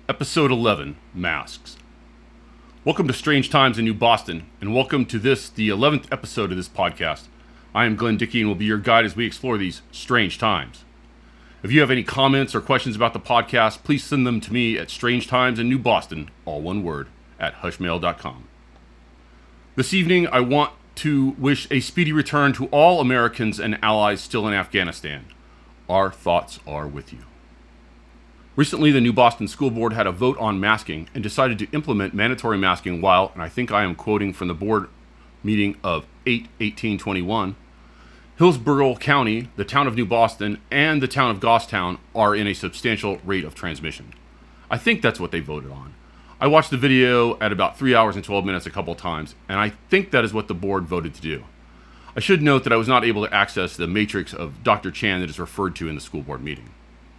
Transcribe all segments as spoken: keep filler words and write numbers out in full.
Episode eleven, Masks. Welcome to Strange Times in New Boston, and welcome to this, the eleventh episode of this podcast. I am Glenn Dickey and will be your guide as we explore these strange times. If you have any comments or questions about the podcast, please send them to me at Strange Times in New Boston, all one word, at hushmail dot com. This evening, I want to wish a speedy return to all Americans and allies still in Afghanistan. Our thoughts are with you. Recently, the New Boston School Board had a vote on masking and decided to implement mandatory masking while, and I think I am quoting from the board meeting of eight eighteen twenty-one, Hillsborough County, the town of New Boston, and the town of Goffstown are in a substantial rate of transmission. I think that's what they voted on. I watched the video at about three hours and twelve minutes a couple times, and I think that is what the board voted to do. I should note that I was not able to access the matrix of Doctor Chan that is referred to in the school board meeting.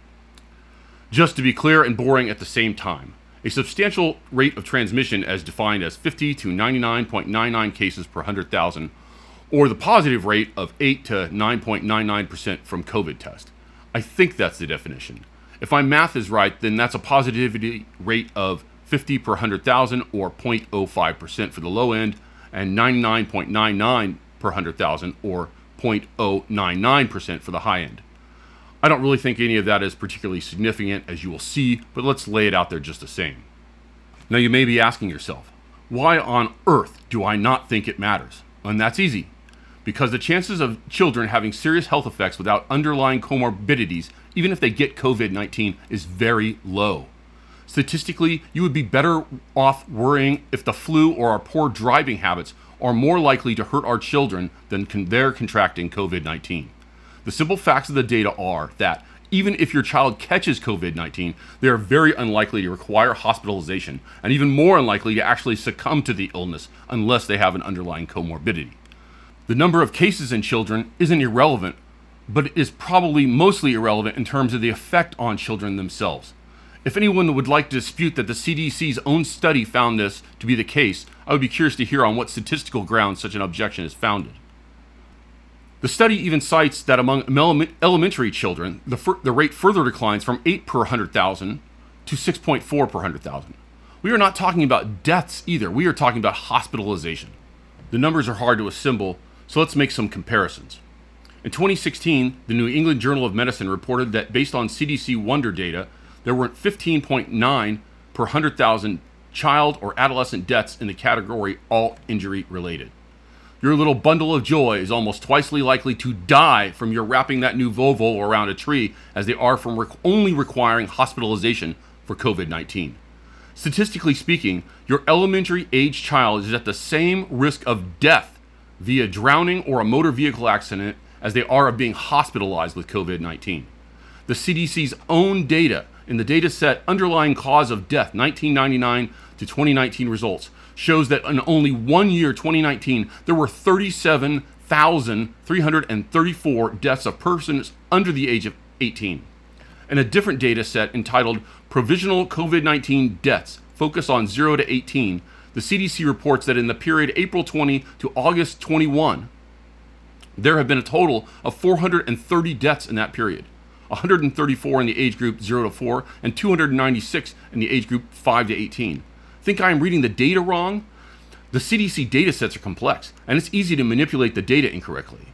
Just to be clear and boring at the same time, a substantial rate of transmission as defined as fifty to ninety-nine point nine nine cases per one hundred thousand, or the positive rate of eight to nine point nine nine percent from COVID test. I think that's the definition. If my math is right, then that's a positivity rate of fifty per one hundred thousand or zero point zero five percent for the low end and ninety-nine point nine nine per one hundred thousand or zero point zero nine nine percent for the high end. I don't really think any of that is particularly significant, as you will see, but let's lay it out there just the same. Now you may be asking yourself, why on earth do I not think it matters? And that's easy. Because the chances of children having serious health effects without underlying comorbidities, even if they get COVID nineteen, is very low. Statistically, you would be better off worrying if the flu or our poor driving habits are more likely to hurt our children than con- their contracting COVID nineteen. The simple facts of the data are that even if your child catches COVID nineteen, they are very unlikely to require hospitalization and even more unlikely to actually succumb to the illness unless they have an underlying comorbidity. The number of cases in children isn't irrelevant, but it is probably mostly irrelevant in terms of the effect on children themselves. If anyone would like to dispute that the C D C's own study found this to be the case, I would be curious to hear on what statistical grounds such an objection is founded. The study even cites that among elementary children, the, fir- the rate further declines from eight per one hundred thousand to six point four per one hundred thousand. We are not talking about deaths either. We are talking about hospitalization. The numbers are hard to assemble, so let's make some comparisons. In twenty sixteen, the New England Journal of Medicine reported that based on C D C Wonder data, there were fifteen point nine per one hundred thousand child or adolescent deaths in the category all injury related. Your little bundle of joy is almost twice as likely to die from your wrapping that new Volvo around a tree as they are from rec- only requiring hospitalization for COVID nineteen. Statistically speaking, your elementary age child is at the same risk of death via drowning or a motor vehicle accident as they are of being hospitalized with COVID nineteen. The C D C's own data in the data set Underlying Cause of Death nineteen ninety-nine to twenty nineteen results shows that in only one year, twenty nineteen, there were thirty-seven thousand three hundred thirty-four deaths of persons under the age of eighteen. In a different data set entitled Provisional COVID nineteen Deaths, focused on zero to eighteen, the C D C reports that in the period April twentieth to August twenty-first, there have been a total of four hundred thirty deaths in that period, one hundred thirty-four in the age group zero to four, and two hundred ninety-six in the age group five to eighteen. Think I am reading the data wrong? The C D C data sets are complex, and it's easy to manipulate the data incorrectly.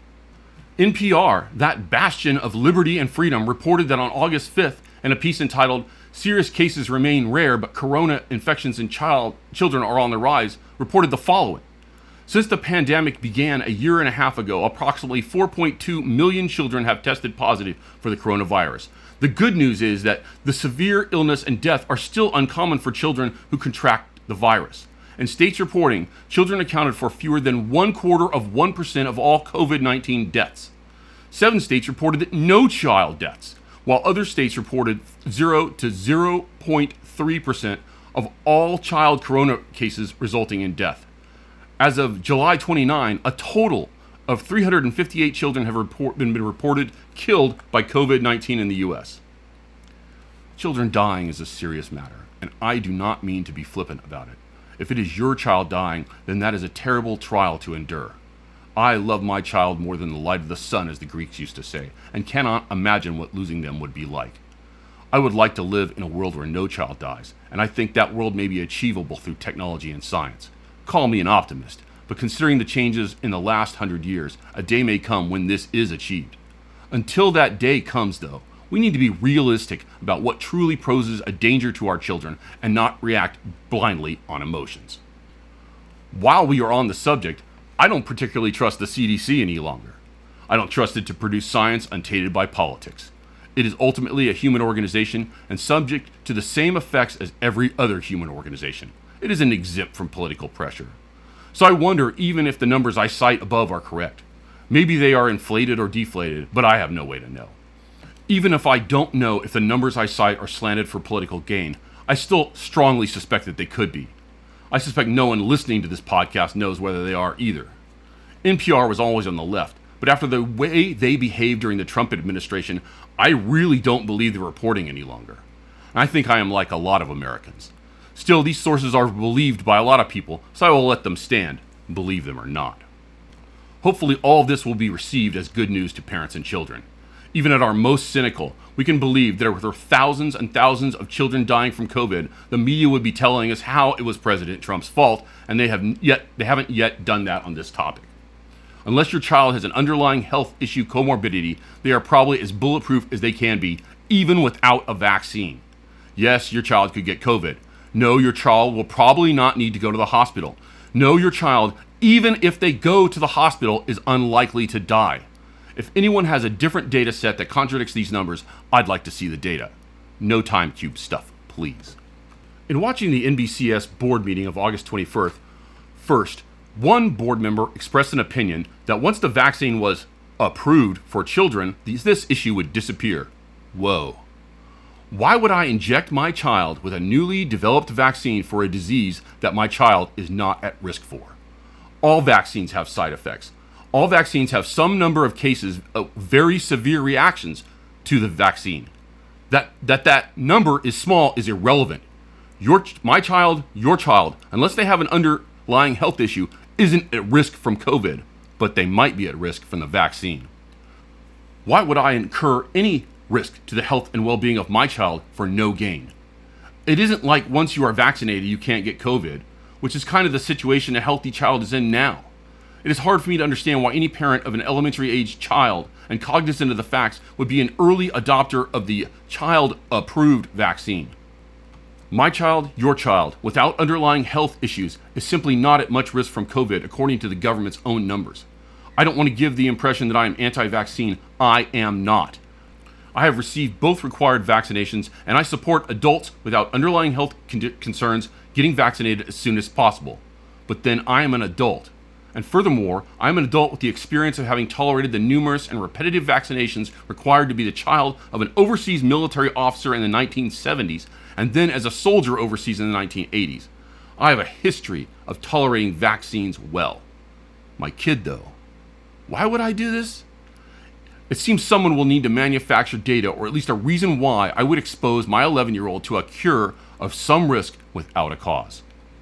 N P R, that bastion of liberty and freedom, reported that on August fifth, in a piece entitled Serious Cases Remain Rare, but Corona Infections in child, Children Are on the Rise, reported the following. Since the pandemic began a year and a half ago, approximately four point two million children have tested positive for the coronavirus. The good news is that the severe illness and death are still uncommon for children who contract the virus. In states reporting, children accounted for fewer than one quarter of one percent of all COVID nineteen deaths. Seven states reported that no child deaths, while other states reported zero to zero point three percent of all child corona cases resulting in death. As of July twenty-ninth, a total of three hundred fifty-eight children have report, been, been reported killed by COVID nineteen in the U S. Children dying is a serious matter, and I do not mean to be flippant about it. If it is your child dying, then that is a terrible trial to endure. I love my child more than the light of the sun, as the Greeks used to say, and cannot imagine what losing them would be like. I would like to live in a world where no child dies, and I think that world may be achievable through technology and science. Call me an optimist, but considering the changes in the last hundred years, a day may come when this is achieved. Until that day comes, though, we need to be realistic about what truly poses a danger to our children and not react blindly on emotions. While we are on the subject, I don't particularly trust the C D C any longer. I don't trust it to produce science untainted by politics. It is ultimately a human organization and subject to the same effects as every other human organization. It isn't exempt from political pressure. So I wonder even if the numbers I cite above are correct. Maybe they are inflated or deflated, but I have no way to know. Even if I don't know if the numbers I cite are slanted for political gain, I still strongly suspect that they could be. I suspect no one listening to this podcast knows whether they are either. N P R was always on the left, but after the way they behaved during the Trump administration, I really don't believe the reporting any longer. I think I am like a lot of Americans. Still, these sources are believed by a lot of people, so I will let them stand, believe them or not. Hopefully all of this will be received as good news to parents and children. Even at our most cynical, we can believe that if there were thousands and thousands of children dying from COVID, the media would be telling us how it was President Trump's fault, and they have yet they haven't yet done that on this topic. Unless your child has an underlying health issue comorbidity, they are probably as bulletproof as they can be, even without a vaccine. Yes, your child could get COVID. No, your child will probably not need to go to the hospital. No, your child, even if they go to the hospital, is unlikely to die. If anyone has a different data set that contradicts these numbers, I'd like to see the data. No time cube stuff, please. In watching the N B C S board meeting of August twenty-first, first, one board member expressed an opinion that once the vaccine was approved for children, this issue would disappear. Whoa. Why would I inject my child with a newly developed vaccine for a disease that my child is not at risk for? All vaccines have side effects. All vaccines have some number of cases of very severe reactions to the vaccine. That that that number is small is irrelevant. Your my child, your child, unless they have an underlying health issue, isn't at risk from COVID, but they might be at risk from the vaccine. Why would I incur any risk to the health and well-being of my child for no gain? It isn't like once you are vaccinated, you can't get COVID, which is kind of the situation a healthy child is in now. It is hard for me to understand why any parent of an elementary-aged child and cognizant of the facts would be an early adopter of the child-approved vaccine. My child, your child, without underlying health issues, is simply not at much risk from COVID according to the government's own numbers. I don't want to give the impression that I am anti-vaccine. I am not. I have received both required vaccinations, and I support adults without underlying health con- concerns getting vaccinated as soon as possible. But then I am an adult. And furthermore, I am an adult with the experience of having tolerated the numerous and repetitive vaccinations required to be the child of an overseas military officer in the nineteen seventies, and then as a soldier overseas in the nineteen eighties. I have a history of tolerating vaccines well. My kid, though, why would I do this? It seems someone will need to manufacture data, or at least a reason why I would expose my eleven-year-old to a cure of some risk without a cause.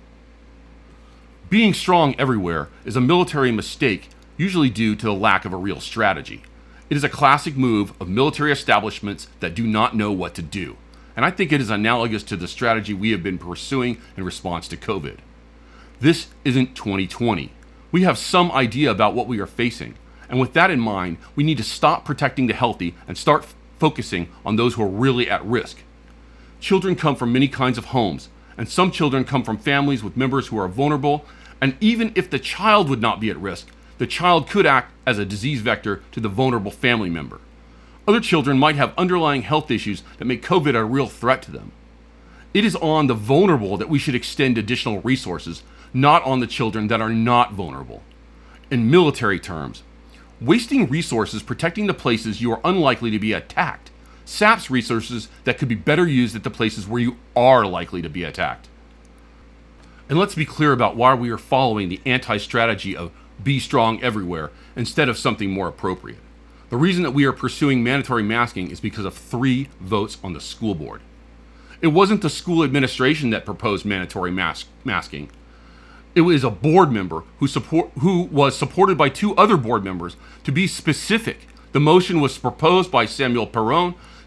Being strong everywhere is a military mistake, usually due to the lack of a real strategy. It is a classic move of military establishments that do not know what to do, and I think it is analogous to the strategy we have been pursuing in response to COVID. This isn't twenty twenty. We have some idea about what we are facing, and with that in mind, we need to stop protecting the healthy and start f- focusing on those who are really at risk. Children come from many kinds of homes, and some children come from families with members who are vulnerable. And even if the child would not be at risk, the child could act as a disease vector to the vulnerable family member. Other children might have underlying health issues that make COVID a real threat to them. It is on the vulnerable that we should extend additional resources, not on the children that are not vulnerable. In military terms, wasting resources protecting the places you are unlikely to be attacked saps resources that could be better used at the places where you are likely to be attacked. And let's be clear about why we are following the anti-strategy of be strong everywhere instead of something more appropriate. The reason that we are pursuing mandatory masking is because of three votes on the school board. It wasn't the school administration that proposed mandatory mask- masking. It was a board member who support who was supported by two other board members. To be specific, the motion was proposed by Samuel Perron,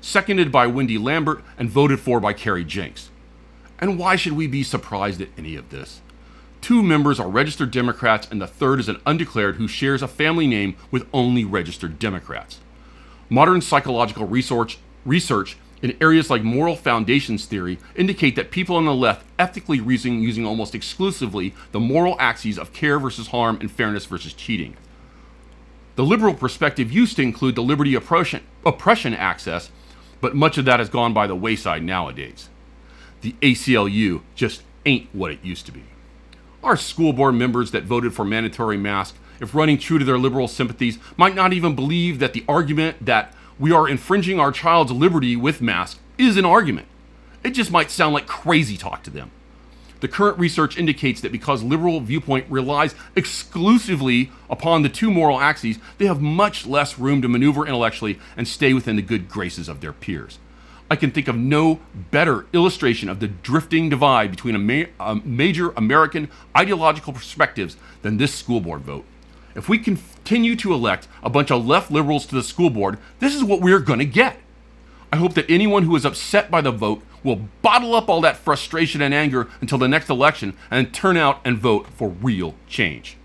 seconded by Wendy Lambert and voted for by Carrie Jenks. And why should we be surprised at any of this? Two members are registered Democrats, and the third is an undeclared who shares a family name with only registered Democrats. Modern psychological research, research in areas like moral foundations theory indicate that people on the left ethically reason using almost exclusively the moral axes of care versus harm and fairness versus cheating. The liberal perspective used to include the liberty oppression, oppression axis, but much of that has gone by the wayside nowadays. The A C L U just ain't what it used to be. Our school board members that voted for mandatory masks, if running true to their liberal sympathies, might not even believe that the argument that we are infringing our child's liberty with masks is an argument. It just might sound like crazy talk to them. The current research indicates that because liberal viewpoint relies exclusively upon the two moral axes, they have much less room to maneuver intellectually and stay within the good graces of their peers. I can think of no better illustration of the drifting divide between a, ma- a major American ideological perspectives than this school board vote. If we continue to elect a bunch of left liberals to the school board, this is what we're going to get. I hope that anyone who is upset by the vote will bottle up all that frustration and anger until the next election and turn out and vote for real change.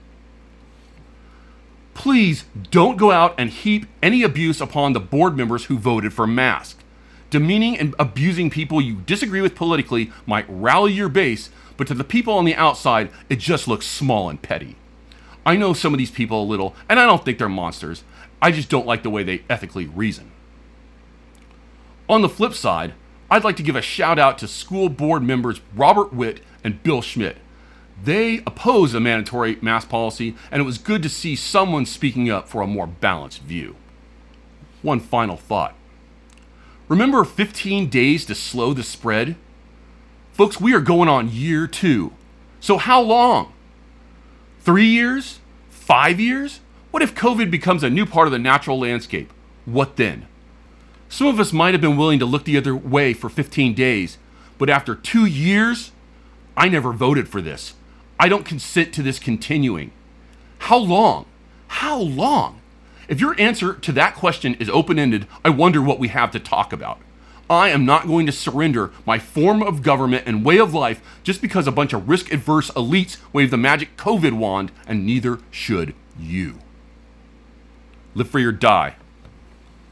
Please don't go out and heap any abuse upon the board members who voted for masks. Demeaning and abusing people you disagree with politically might rally your base, but to the people on the outside, it just looks small and petty. I know some of these people a little, and I don't think they're monsters. I just don't like the way they ethically reason. On the flip side, I'd like to give a shout out to school board members Robert Witt and Bill Schmidt. They oppose a mandatory mask policy, and it was good to see someone speaking up for a more balanced view. One final thought. Remember fifteen days to slow the spread? Folks, we are going on year two. So how long? Three years? Five years? What if COVID becomes a new part of the natural landscape? What then? Some of us might have been willing to look the other way for fifteen days, but after two years, I never voted for this. I don't consent to this continuing. How long? How long? If your answer to that question is open-ended, I wonder what we have to talk about. I am not going to surrender my form of government and way of life just because a bunch of risk-averse elites wave the magic COVID wand, and neither should you. Live free or die.